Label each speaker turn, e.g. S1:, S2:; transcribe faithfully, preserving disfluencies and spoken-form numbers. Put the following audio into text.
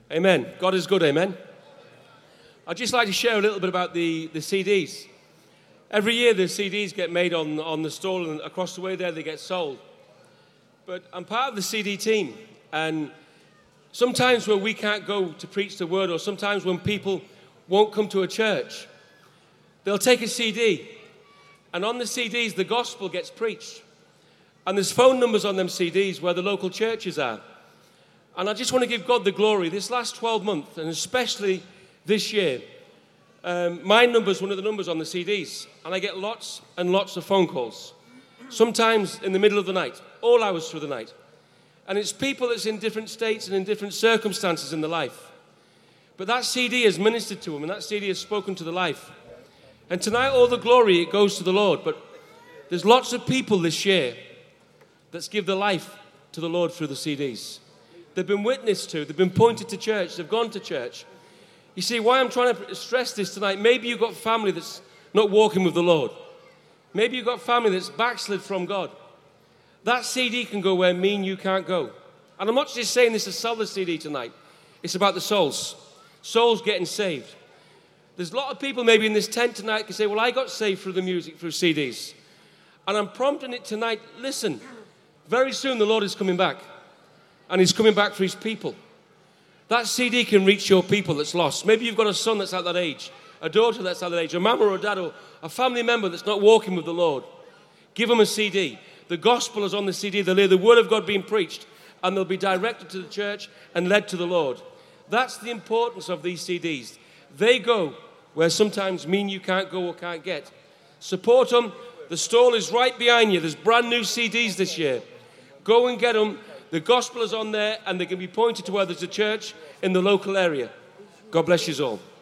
S1: Amen. God is good, amen. I'd just like to share a little bit about the, the C Ds. Every year the C Ds get made on, on the stall, and across the way there they get sold. But I'm part of the C D team, and sometimes when we can't go to preach the word, or sometimes when people won't come to a church, they'll take a C D, and on the C Ds the gospel gets preached. And there's phone numbers on them C Ds where the local churches are. And I just want to give God the glory. This last twelve months, and especially this year, um, my number's one of the numbers on the C Ds. And I get lots and lots of phone calls. Sometimes in the middle of the night, all hours through the night. And it's people that's in different states and in different circumstances in their life. But that C D has ministered to them, and that C D has spoken to their life. And tonight, all the glory, it goes to the Lord. But there's lots of people this year that's give their life to the Lord through the C Ds. They've been witnessed to. They've been pointed to church. They've gone to church. You see, why I'm trying to stress this tonight, maybe you've got family that's not walking with the Lord. Maybe you've got family that's backslid from God. That C D can go where me and you can't go. And I'm not just saying this to sell the C D tonight. It's about the souls. Souls getting saved. There's a lot of people maybe in this tent tonight can say, well, I got saved through the music, through C Ds. And I'm prompting it tonight, listen, very soon the Lord is coming back. And he's coming back for his people. That C D can reach your people that's lost. Maybe you've got a son that's at that age, a daughter that's at that age, a mama or a dad or a family member that's not walking with the Lord. Give them a C D. The gospel is on the C D. They'll hear the word of God being preached, and they'll be directed to the church and led to the Lord. That's the importance of these C Ds. They go where sometimes me and you can't go or can't get. Support them. The stall is right behind you. There's brand new C Ds this year. Go and get them. The gospel is on there, and they can be pointed to where there's a church in the local area. God bless you all.